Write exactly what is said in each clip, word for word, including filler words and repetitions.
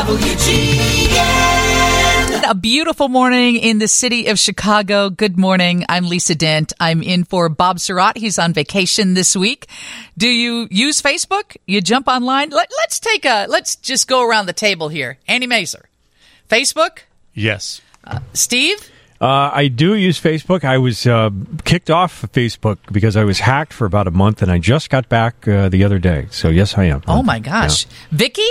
W G N. A beautiful morning in the city of Chicago. Good morning. I'm Lisa Dent. I'm in for Bob Surratt. He's on vacation this week. Do you use Facebook? You jump online? Let, let's take a, let's just go around the table here. Andy Mazer. Facebook? Yes. Uh, Steve? Uh, I do use Facebook. I was uh, kicked off of Facebook because I was hacked for about a month, and I just got back uh, the other day. So, yes, I am. Oh, my gosh. Yeah. Vicky?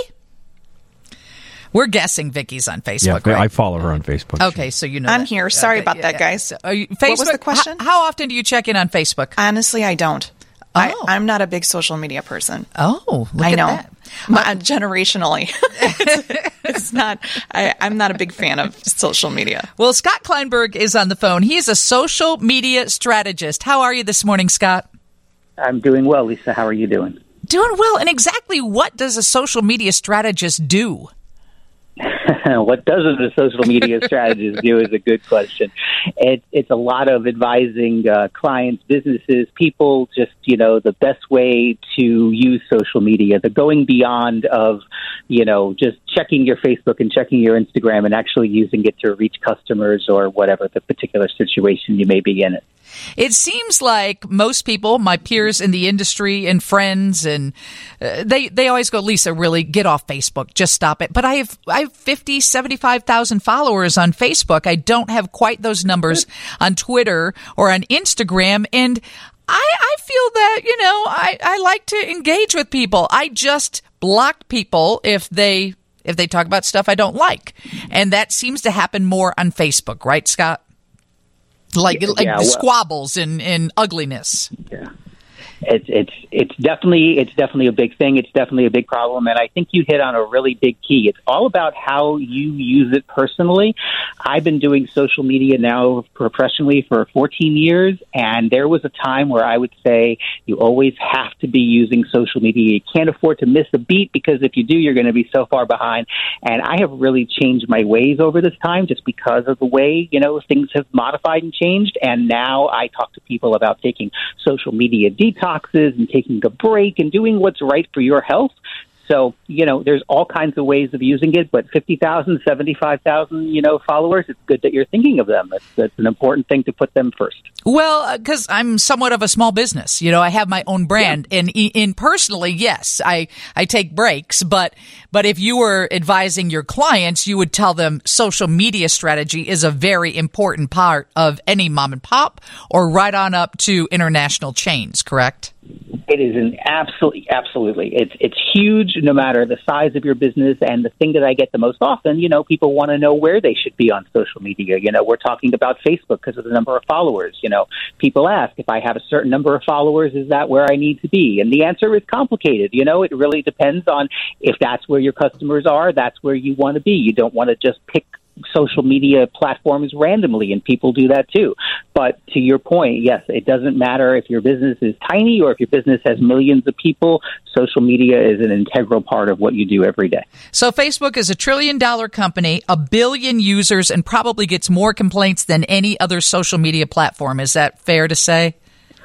We're guessing Vicky's on Facebook, yeah, right? I follow her on Facebook. Okay, so you know I'm that. here. Sorry okay, about yeah, that, yeah. guys. So, are you, Facebook, what was the question? How, how often do you check in on Facebook? Honestly, I don't. Oh. I, I'm not a big social media person. Oh, look I at know. that. My, generationally, it's, it's not. I, I'm not a big fan of social media. Well, Scott Kleinberg is on the phone. He is a social media strategist. How are you this morning, Scott? I'm doing well, Lisa. How are you doing? Doing well. And exactly what does a social media strategist do? What doesn't a social media strategist do is a good question. It, it's a lot of advising uh, clients, businesses, people, just, you know, the best way to use social media, the going beyond of, you know, just checking your Facebook and checking your Instagram and actually using it to reach customers or whatever the particular situation you may be in. It seems like most people, my peers in the industry and friends, and uh, they they always go, Lisa, really get off Facebook. Just stop it. But I have I have fifty, seventy-five thousand followers on Facebook. I don't have quite those numbers on Twitter or on Instagram. And I, I feel that, you know, I, I like to engage with people. I just block people if they if they talk about stuff I don't like. And that seems to happen more on Facebook, right, Scott? Like, like yeah, the well, squabbles and, and ugliness. Yeah. It's it's it's definitely it's definitely a big thing. It's definitely a big problem, and I think you hit on a really big key. It's all about how you use it personally. I've been doing social media now professionally for fourteen years, and there was a time where I would say you always have to be using social media. You can't afford to miss a beat, because if you do, you're going to be so far behind. And I have really changed my ways over this time, just because of the way, you know, things have modified and changed. And now I talk to people about taking social media detox and taking a break and doing what's right for your health. So, you know, there's all kinds of ways of using it, but fifty thousand, seventy-five thousand, you know, followers, it's good that you're thinking of them. That's, that's an important thing to put them first. Well, because I'm somewhat of a small business. You know, I have my own brand. Yeah. And in personally, yes, I, I take breaks. But but if you were advising your clients, you would tell them social media strategy is a very important part of any mom and pop, or right on up to international chains, correct? It is an absolutely, absolutely. It's it's huge, no matter the size of your business. And the thing that I get the most often, you know, people want to know where they should be on social media. You know, we're talking about Facebook because of the number of followers. You know, people ask, if I have a certain number of followers, is that where I need to be? And the answer is complicated. You know, it really depends on if that's where your customers are, that's where you want to be. You don't want to just pick social media platforms randomly, and people do that too. But to your point, yes, it doesn't matter if your business is tiny or if your business has millions of people. Social media is an integral part of what you do every day. So Facebook is a trillion dollar company, a billion users, and probably gets more complaints than any other social media platform. Is that fair to say?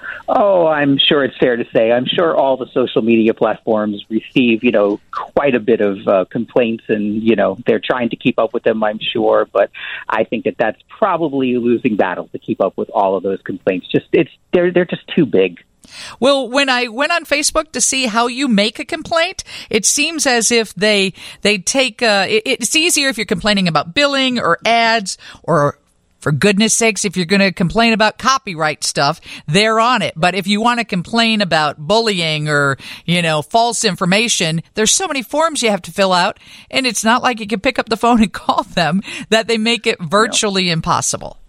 Oh, I'm sure it's fair to say. I'm sure all the social media platforms receive, you know, quite a bit of uh, complaints, and, you know, they're trying to keep up with them, I'm sure. But I think that that's probably a losing battle to keep up with all of those complaints. Just it's they're they're just too big. Well, when I went on Facebook to see how you make a complaint, it seems as if they they take uh, it, it's easier if you're complaining about billing or ads, or for goodness sakes, if you're going to complain about copyright stuff, they're on it. But if you want to complain about bullying or, you know, false information, there's so many forms you have to fill out, and it's not like you can pick up the phone and call them, that they make it virtually no. impossible.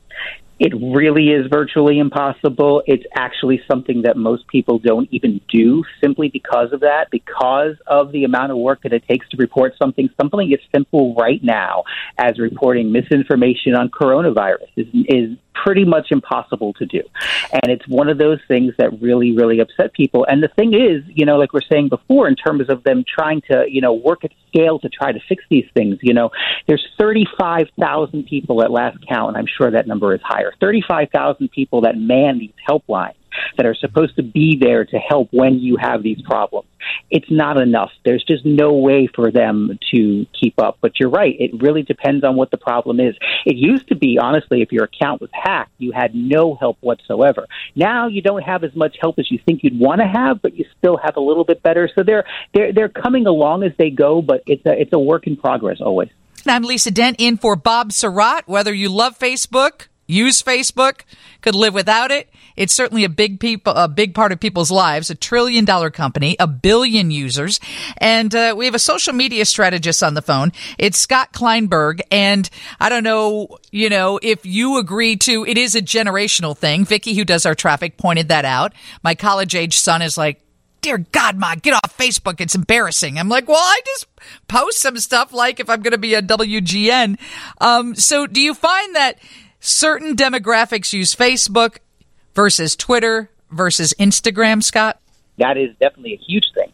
It really is virtually impossible. It's actually something that most people don't even do, simply because of that, because of the amount of work that it takes to report something. Something as simple right now as reporting misinformation on coronavirus is, is pretty much impossible to do. And it's one of those things that really, really upset people. And the thing is, you know, like we're saying before, in terms of them trying to, you know, work at scale to try to fix these things, you know, there's thirty-five thousand people at last count, and I'm sure that number is higher, thirty-five thousand people that man these helplines. that are supposed to be there to help when you have these problems. It's not enough. There's just no way for them to keep up. But you're right. It really depends on what the problem is. It used to be, honestly, if your account was hacked, you had no help whatsoever. Now you don't have as much help as you think you'd want to have, but you still have a little bit better. So they're they're they're coming along as they go, but it's a it's a work in progress always. I'm Lisa Dent in for Bob Surratt. Whether you love Facebook, use Facebook, could live without it, it's certainly a big people, a big part of people's lives, a trillion dollar company, a billion users. And uh, we have a social media strategist on the phone. It's Scott Kleinberg. And I don't know, you know, if you agree to, it is a generational thing. Vicky, who does our traffic, pointed that out. My college age son is like, dear God, Ma, get off Facebook. It's embarrassing. I'm like, well, I just post some stuff like if I'm going to be a W G N. Um, so do you find that certain demographics use Facebook versus Twitter versus Instagram, Scott? That is definitely a huge thing.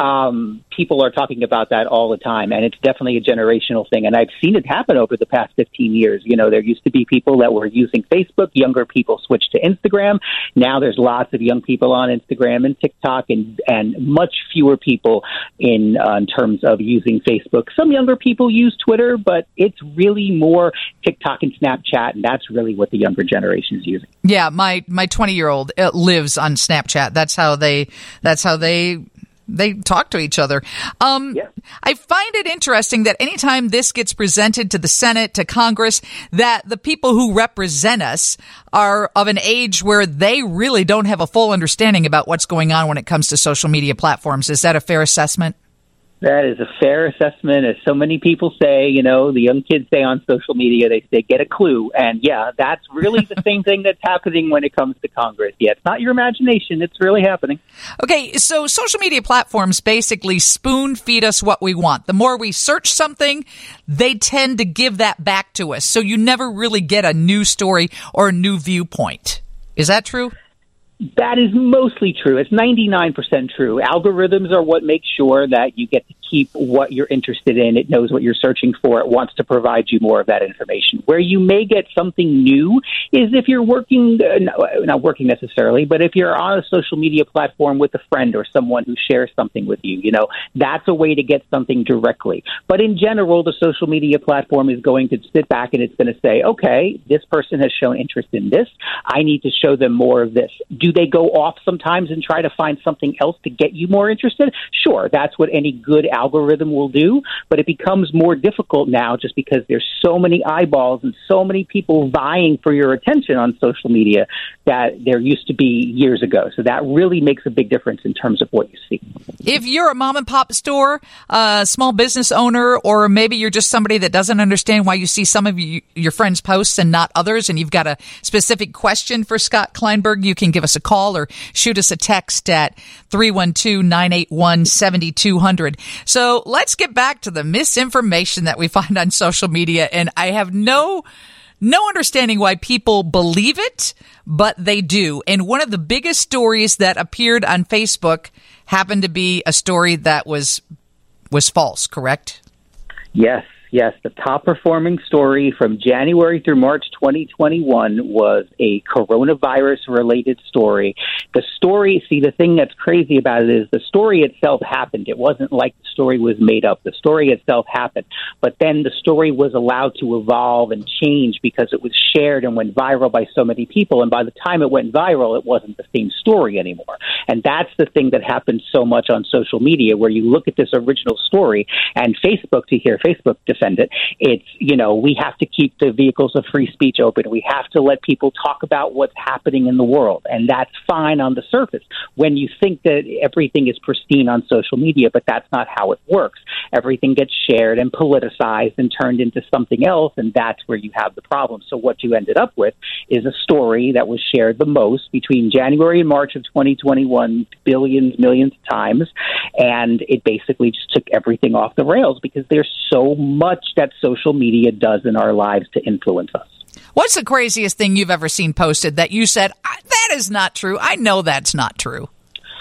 Um, people are talking about that all the time, and it's definitely a generational thing. And I've seen it happen over the past fifteen years. You know, there used to be people that were using Facebook. Younger people switched to Instagram. Now there's lots of young people on Instagram and TikTok, and, and much fewer people in, uh, in terms of using Facebook. Some younger people use Twitter, but it's really more TikTok and Snapchat, and that's really what the younger generation is using. Yeah, my my twenty-year-old lives on Snapchat. That's how they that's how they they talk to each other. Um, yeah. I find it interesting that anytime this gets presented to the Senate, to Congress, that the people who represent us are of an age where they really don't have a full understanding about what's going on when it comes to social media platforms. Is that a fair assessment? That is a fair assessment. As so many people say, you know, the young kids say on social media, they, they get a clue. And, yeah, that's really the same thing that's happening when it comes to Congress. Yeah, it's not your imagination. It's really happening. Okay, so social media platforms basically spoon feed us what we want. The more we search something, they tend to give that back to us. So you never really get a new story or a new viewpoint. Is that true? That is mostly true. It's ninety-nine percent true. Algorithms are what make sure that you get to keep what you're interested in. It knows what you're searching for. It wants to provide you more of that information. Where you may get something new is if you're working, uh, not working necessarily, but if you're on a social media platform with a friend or someone who shares something with you, you know, that's a way to get something directly. But in general, the social media platform is going to sit back and it's going to say, okay, this person has shown interest in this. I need to show them more of this. Do they go off sometimes and try to find something else to get you more interested? Sure, that's what any good algorithm will do, but it becomes more difficult now just because there's so many eyeballs and so many people vying for your attention on social media that there used to be years ago. So that really makes a big difference in terms of what you see. If you're a mom and pop store, a small business owner, or maybe you're just somebody that doesn't understand why you see some of you, your friends' posts and not others, and you've got a specific question for Scott Kleinberg, you can give us a call or shoot us a text at three one two, nine eight one, seven two zero zero. So let's get back to the misinformation that we find on social media. And I have no no understanding why people believe it, but they do. And one of the biggest stories that appeared on Facebook happened to be a story that was was false, correct? Yes. Yes, the top performing story from January through March twenty twenty-one was a coronavirus-related story. The story, see, the thing that's crazy about it is the story itself happened. It wasn't like the story was made up. The story itself happened. But then the story was allowed to evolve and change because it was shared and went viral by so many people. And by the time it went viral, it wasn't the same story anymore. And that's the thing that happens so much on social media, where you look at this original story and Facebook, to hear Facebook defend it, it's, you know, we have to keep the vehicles of free speech open. We have to let people talk about what's happening in the world. And that's fine on the surface when you think that everything is pristine on social media, but that's not how it works. Everything gets shared and politicized and turned into something else, and that's where you have the problem. So what you ended up with is a story that was shared the most between January and March of twenty twenty-one, billions, millions of times, and it basically just took everything off the rails because there's so much that social media does in our lives to influence us. What's the craziest thing you've ever seen posted that you said, that is not true? I know that's not true.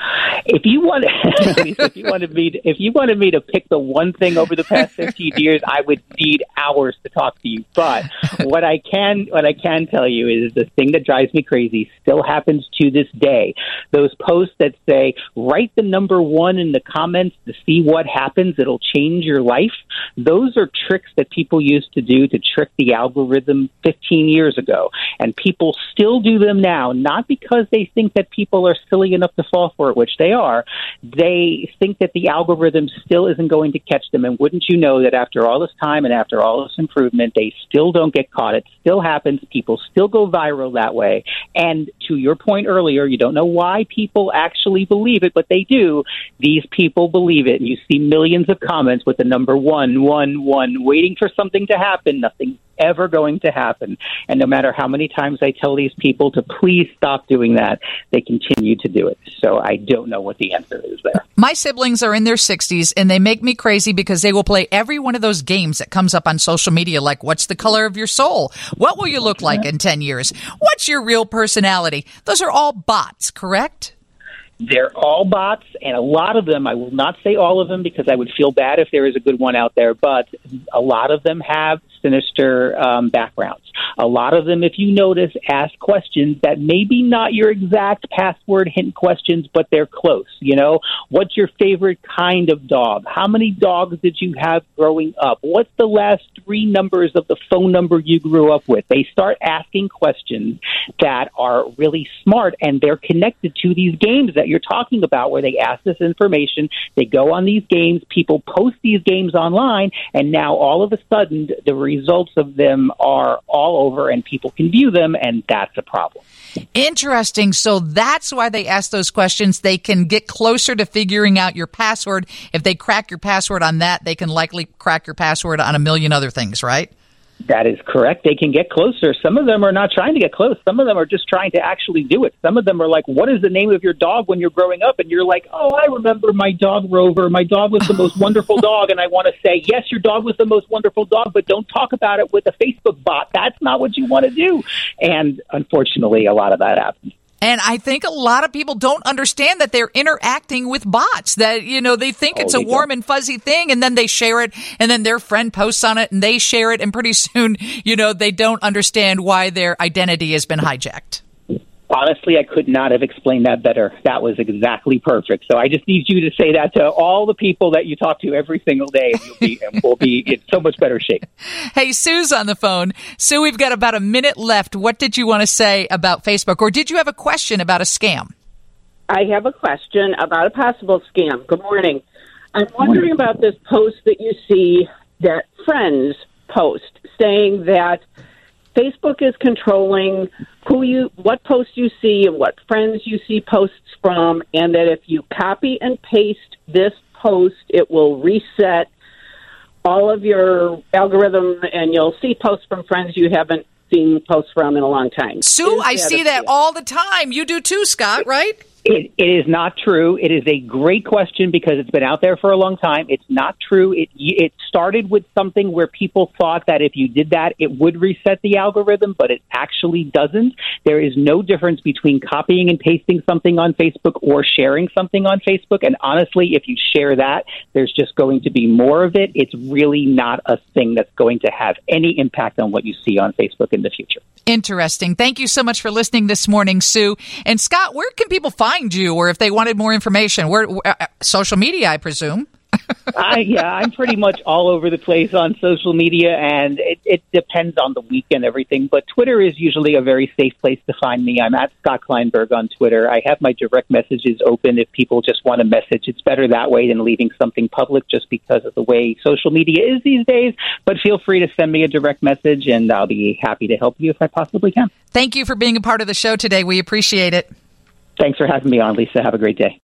If you want, if you wanted me, to, if you wanted me to pick the one thing over the past fifteen years, I would need hours to talk to you. But what I can, what I can tell you is the thing that drives me crazy still happens to this day. Those posts that say, "Write the number one in the comments to see what happens. It'll change your life." Those are tricks that people used to do to trick the algorithm fifteen years ago, and people still do them now. Not because they think that people are silly enough to fall for it, which they are. They think that the algorithm still isn't going to catch them. And wouldn't you know that after all this time and after all this improvement, they still don't get caught. It still happens. People still go viral that way. And to your point earlier, you don't know why people actually believe it, but they do. These people believe it. And you see millions of comments with the number one, one, one, waiting for something to happen. Nothing ever going to happen. And no matter how many times I tell these people to please stop doing that, they continue to do it. So I don't know what the answer is there. My siblings are in their sixties, and they make me crazy because they will play every one of those games that comes up on social media, like what's the color of your soul? What will you look like in ten years? What's your real personality? Those are all bots, correct? They're all bots, and a lot of them, I will not say all of them because I would feel bad if there is a good one out there, but a lot of them have sinister um, backgrounds. A lot of them, if you notice, ask questions that maybe not your exact password hint questions, but they're close. You know, what's your favorite kind of dog? How many dogs did you have growing up? What's the last three numbers of the phone number you grew up with? They start asking questions that are really smart, and they're connected to these games that you're talking about where they ask this information. They go on these games. People post these games online, and now all of a sudden the results of them are all over and people can view them, and that's a problem. Interesting. So that's why they ask those questions. They can get closer to figuring out your password. If they crack your password on that, they can likely crack your password on a million other things, right? That is correct. They can get closer. Some of them are not trying to get close. Some of them are just trying to actually do it. Some of them are like, what is the name of your dog when you're growing up? And you're like, oh, I remember my dog Rover. My dog was the most wonderful dog. And I want to say, yes, your dog was the most wonderful dog, but don't talk about it with a Facebook bot. That's not what you want to do. And unfortunately, a lot of that happens. And I think a lot of people don't understand that they're interacting with bots, that, you know, they think oh, it's a warm don't. and fuzzy thing, and then they share it, and then their friend posts on it, and they share it, and pretty soon, you know, they don't understand why their identity has been hijacked. Honestly, I could not have explained that better. That was exactly perfect. So I just need you to say that to all the people that you talk to every single day, and you'll be, and we'll be in so much better shape. Hey, Sue's on the phone. Sue, we've got about a minute left. What did you want to say about Facebook, or did you have a question about a scam? I have a question about a possible scam. Good morning. I'm wondering about this post that you see that friends post saying that Facebook is controlling who you, what posts you see and what friends you see posts from, and that if you copy and paste this post, it will reset all of your algorithm, and you'll see posts from friends you haven't seen posts from in a long time. Sue, I see that all the time. You do too, Scott, right? It, it is not true. It is a great question because it's been out there for a long time. It's not true. It it started with something where people thought that if you did that, it would reset the algorithm, but it actually doesn't. There is no difference between copying and pasting something on Facebook or sharing something on Facebook. And honestly, if you share that, there's just going to be more of it. It's really not a thing that's going to have any impact on what you see on Facebook in the future. Interesting. Thank you so much for listening this morning, Sue. And Scott, where can people find you, or if they wanted more information? Where, uh, social media, I presume. I, yeah, I'm pretty much all over the place on social media, and it, it depends on the week and everything. But Twitter is usually a very safe place to find me. I'm at Scott Kleinberg on Twitter. I have my direct messages open if people just want a message. It's better that way than leaving something public just because of the way social media is these days. But feel free to send me a direct message, and I'll be happy to help you if I possibly can. Thank you for being a part of the show today. We appreciate it. Thanks for having me on, Lisa. Have a great day.